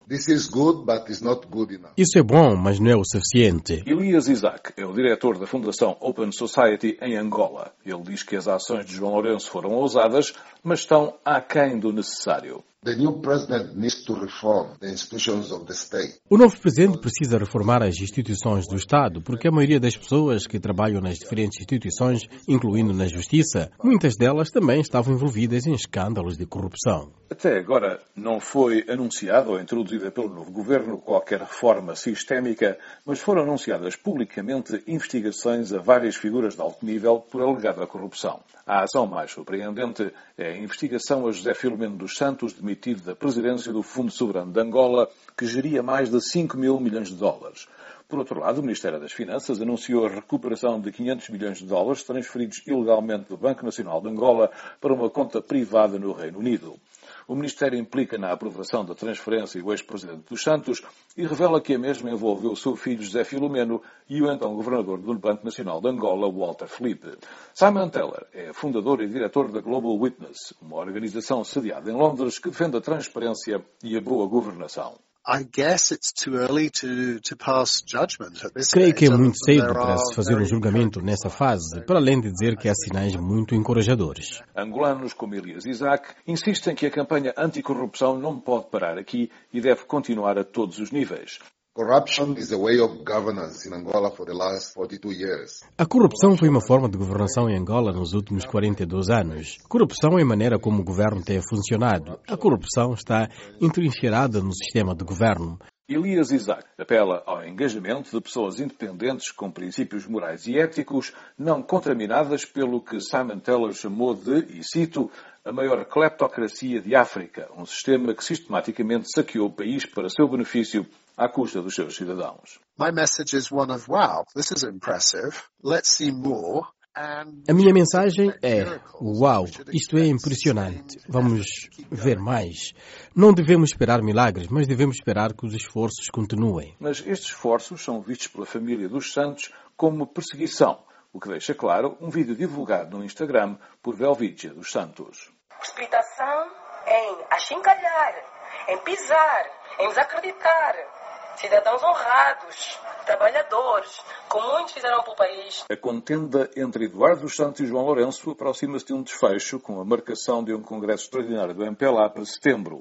This is good, but it's not good enough. Isso é bom, mas não é o suficiente. Elias Isaac é o diretor da Fundação Open Society em Angola. Ele diz que as ações de João Lourenço foram ousadas, mas estão aquém do necessário. The new president needs to reform the institutions of the state. O novo presidente precisa reformar as instituições do Estado, porque a maioria das pessoas que trabalham nas diferentes instituições, incluindo na Justiça, muitas delas também estavam envolvidas em escândalos de corrupção. Até agora não foi anunciada ou introduzida pelo novo governo qualquer reforma sistémica, mas foram anunciadas publicamente investigações a várias figuras de alto nível por alegada corrupção. A ação mais surpreendente é a investigação a José Filomeno dos Santos, demitido da presidência do Fundo Soberano de Angola, que geria mais de 5 mil milhões de dólares. Por outro lado, o Ministério das Finanças anunciou a recuperação de 500 milhões de dólares transferidos ilegalmente do Banco Nacional de Angola para uma conta privada no Reino Unido. O Ministério implica na aprovação da transferência o ex-presidente dos Santos e revela que a mesma envolveu o seu filho José Filomeno e o então governador do Banco Nacional de Angola, Walter Filipe. Simon Taylor é fundador e diretor da Global Witness, uma organização sediada em Londres que defende a transparência e a boa governação. Creio que é muito cedo para se fazer um julgamento nessa fase, para além de dizer que há sinais muito encorajadores. Angolanos como Elias Isaac insistem que a campanha anticorrupção não pode parar aqui e deve continuar a todos os níveis. Corruption is a way of governance in Angola for the last 42 years. A corrupção foi uma forma de governação em Angola nos últimos 42 anos. Corrupção é a maneira como o governo tem funcionado. A corrupção está entrincheirada no sistema de governo. Elias Isaac apela ao engajamento de pessoas independentes com princípios morais e éticos, não contaminadas pelo que Simon Taylor chamou de, e cito, a maior cleptocracia de África, um sistema que sistematicamente saqueou o país para seu benefício à custa dos seus cidadãos. My message is one of, wow, this is impressive. Let's see more. A minha mensagem é, uau, isto é impressionante. Vamos ver mais. Não devemos esperar milagres, mas devemos esperar que os esforços continuem. Mas estes esforços são vistos pela família dos Santos como perseguição, o que deixa claro um vídeo divulgado no Instagram por Velvícia dos Santos. Precipitação em achincalhar, em pisar, em desacreditar. Cidadãos honrados, trabalhadores, como muitos fizeram para o país. A contenda entre Eduardo dos Santos e João Lourenço aproxima-se de um desfecho com a marcação de um congresso extraordinário do MPLA para setembro.